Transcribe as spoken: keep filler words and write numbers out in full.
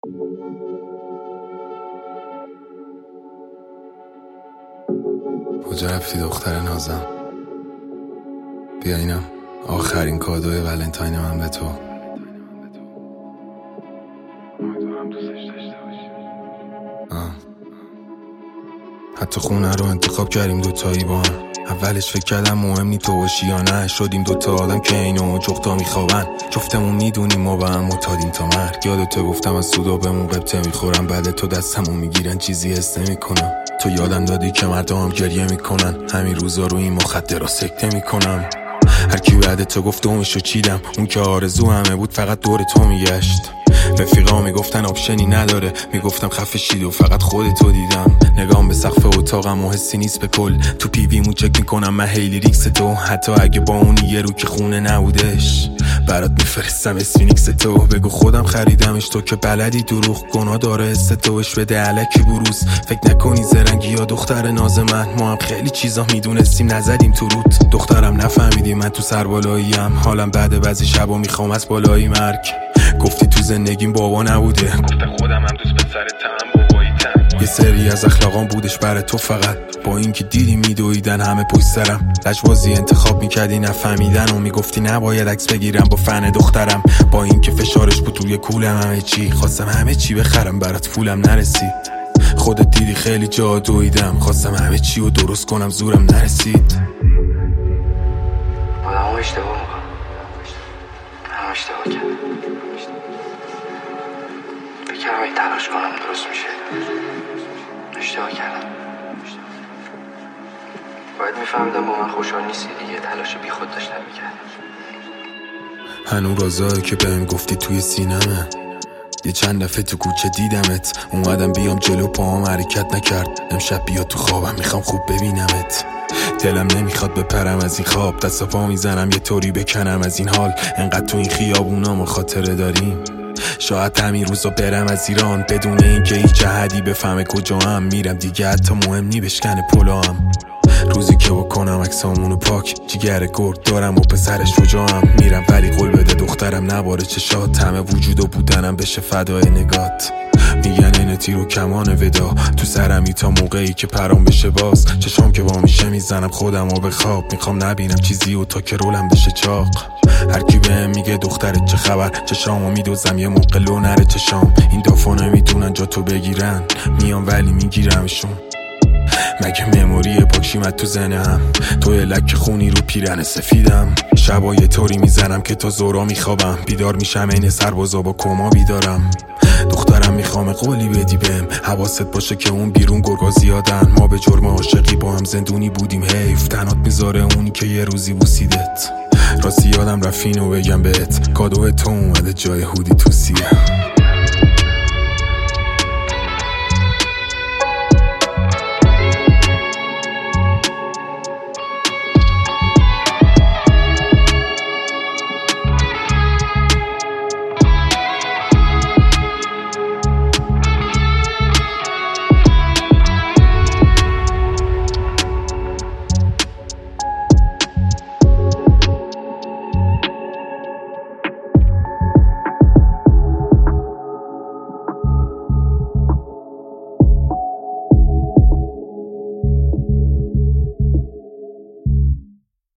کجا رفتی دختر نازم؟ بیا اینم آخرین کادوی ولنتاین من به تو. آه. حتی خونه رو انتخاب کردیم دوتایی با هم. اولش فکر کردم مهم نی تو باشی یا نه، شدیم دوتا آدم که اینو جفتا میخوابن. جفتمون میدونیم ما با هم معتادیم تا مرگ. یادتو گفتم از سودا بهمون قبطه میخورم، بعد تو دستمون میگیرن چیزی حس نمیکنم. تو یادم دادی که مردم گریه میکنن، همین روزا رو این مخدرها سکته میکنم. هر کی بعد تو گفت دومشو چیدم، اون که آرزو همه بود فقط دور تو میگشت. رفیقا میگفتن آپشنی نداره، میگفتم خفه شید و فقط خودتو دیدم. نگام به سقف اتاقم و حسی نیست به کل، تو پیویمون چک میکنم من هیلی ریکس تو. حتی اگه با اون یه رو که خونه نبودش برات میفرستم اسفینیکس تو. بگو خودم خریدمش، تو که بلدی دروغ گناه داره حس توش بده علکی بروز. فکر نکنی زرنگی یا دختر ناز من، ما هم خیلی چیزا میدونستیم نزدیم تو روت. دخترم نفهمیدی من تو سربالاییم، حالم بعد بعضی شبا میخوام از بالایی مرگ. گفتی تو زندگیم بابا نبوده، گفتم خودم هم دوست پسرتم باباییتم. یه سری از اخلاقام بودش برای تو فقط، با اینکه دیدی میدویدن همه پشت سرم. لجبازی انتخاب میکردی نفهمیدن و میگفتی نباید عکس بگیرم با فن دخترم. با اینکه فشارش بود توی کولم همه چی، خواستم همه چی بخرم برات پولم نرسید. خودت دیدی خیلی جا دویدم، خواستم همه چی رو درست کنم زورم نرسید. آدم اشتباه میکنم، هم اشتباه کردم. بکرم این تلاش کنم درست میشه. اشتباه کردم. باید میفهمیدم با من خوشحال نیستی دیگه، تلاش بی خود داشتم میکردم. هنو رازایی که بهم گفتی توی سینمه، یه چند دفعه تو کوچه دیدمت. اومدم بیام جلو پاهم حرکت نکرد. امشب بیا تو خوابم میخوام خوب ببینمت. دلم نمیخواد بپرم از این خواب، دست پا میزنم یه طوری بکنم از این حال. انقدر تو این خیابونا ما خاطره داریم، شاید همین روزا برم از ایران بدون اینکه هیچ احدی بفهمه کجا هم میرم. دیگه حتی مهم نی بشکنه پلوام. روزی که بکنم عکسامونو پاک، جیگر گرد دارم و پسرش شجاعم. میرم ولی قول بده دخترم نباره چشات، همه وجود و بودنم بشه فدای نگات. میگن این تیر و کمان ودا تو سرمی تا موقعی که پرام بشه باز. چشام که با میشه میزنم خودم و به خواب، میخوام نبینم چیزی و تا که رولم بشه چاق. هر کی بهم میگه دخترت چه خبر، چشامو میدوزم یه موقع لو نره چشام. این دافا نمیتونن جا تو بگیرن، میام ولی میگیرمشون. مگه مموری پاکشیمت تو ذهنم، توی لک خونی رو پیرن سفیدم. شبا یه طوری میزنم که تا زورا میخوابم، بیدار میشم این سربازا با کما بیدارم. دخترم میخوام قولی بدی بهم، حواست باشه که اون بیرون گرگا زیادن. ما به جرم عاشقی با هم زندونی بودیم، حیف تنات میذاره اونی که یه روزی بوسیدت. راستی یادم رفت اینو بگم بهت، کادو تو اومده جای هودی تو سیه.